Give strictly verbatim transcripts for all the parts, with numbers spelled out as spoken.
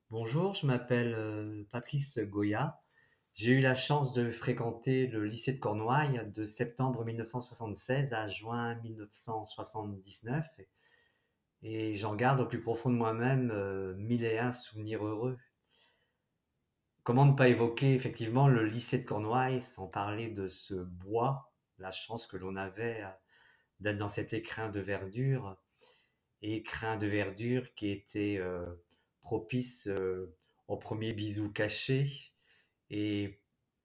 Bonjour, je m'appelle euh, Patrice Goya. J'ai eu la chance de fréquenter le lycée de Cornouailles de septembre mille neuf cent soixante-seize à juin mille neuf cent soixante-dix-neuf et j'en garde au plus profond de moi-même euh, mille et un souvenirs heureux. Comment ne pas évoquer effectivement le lycée de Cornouailles sans parler de ce bois, la chance que l'on avait euh, d'être dans cet écrin de verdure, et écrin de verdure qui était euh, propice euh, aux premiers bisous cachés et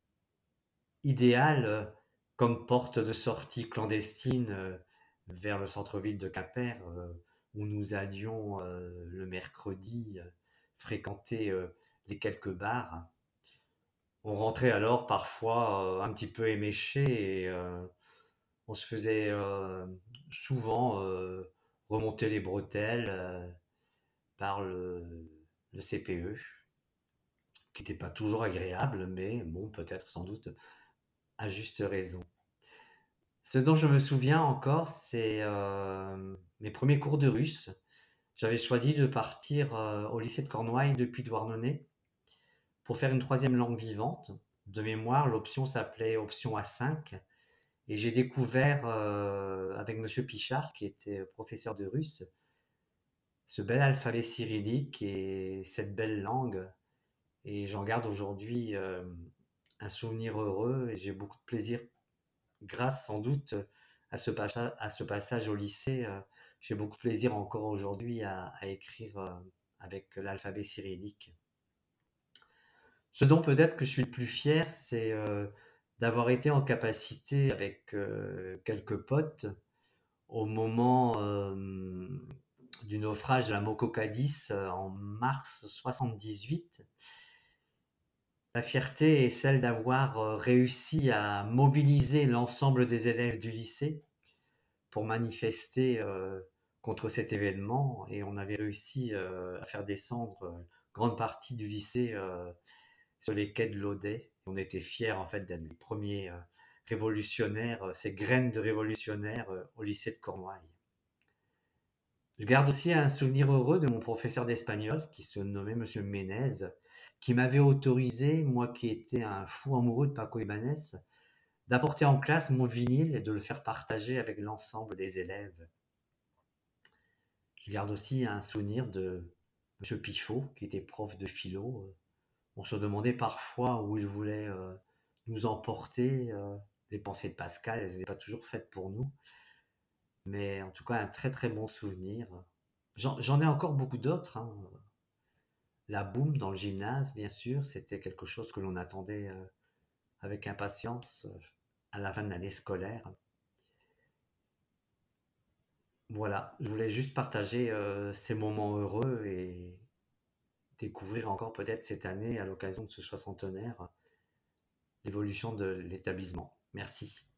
idéal euh, comme porte de sortie clandestine euh, vers le centre-ville de Quimper, euh, où nous allions euh, le mercredi euh, fréquenter euh, les quelques bars. On rentrait alors parfois euh, un petit peu éméché et euh, on se faisait euh, souvent euh, remonter les bretelles euh, par le, le C P E, qui n'était pas toujours agréable, mais bon, peut-être sans doute à juste raison. Ce dont je me souviens encore, c'est euh, mes premiers cours de russe. J'avais choisi de partir euh, au lycée de Cornouailles depuis Douarnenez pour faire une troisième langue vivante. De mémoire, l'option s'appelait option A cinq. Et j'ai découvert euh, avec Monsieur Pichard, qui était professeur de russe, ce bel alphabet cyrillique et cette belle langue. Et j'en garde aujourd'hui euh, un souvenir heureux et j'ai beaucoup de plaisir grâce sans doute à ce, passa- à ce passage au lycée. Euh, j'ai beaucoup de plaisir encore aujourd'hui à, à écrire euh, avec l'alphabet cyrillique. Ce dont peut-être que je suis le plus fier, c'est euh, d'avoir été en capacité avec euh, quelques potes au moment euh, du naufrage de la Moko Cadiz euh, en mars soixante-dix-huit. La fierté est celle d'avoir euh, réussi à mobiliser l'ensemble des élèves du lycée pour manifester euh, contre cet événement et on avait réussi euh, à faire descendre euh, grande partie du lycée euh, sur les quais de l'Audet. On était fiers en fait d'être les premiers euh, révolutionnaires, euh, ces graines de révolutionnaires euh, au lycée de Cornouailles. Je garde aussi un souvenir heureux de mon professeur d'espagnol qui se nommait Monsieur Ménez, qui m'avait autorisé, moi qui étais un fou amoureux de Paco Ibáñez, d'apporter en classe mon vinyle et de le faire partager avec l'ensemble des élèves. Je garde aussi un souvenir de Monsieur Pifot, qui était prof de philo. On se demandait parfois où il voulait euh, nous emporter. euh, les pensées de Pascal, elles n'étaient pas toujours faites pour nous. Mais en tout cas, un très très bon souvenir. J'en, j'en ai encore beaucoup d'autres, hein. La boum dans le gymnase, bien sûr, c'était quelque chose que l'on attendait euh, avec impatience euh, à la fin de l'année scolaire. Voilà, je voulais juste partager euh, ces moments heureux et découvrir encore peut-être cette année, à l'occasion de ce soixantenaire, l'évolution de l'établissement. Merci.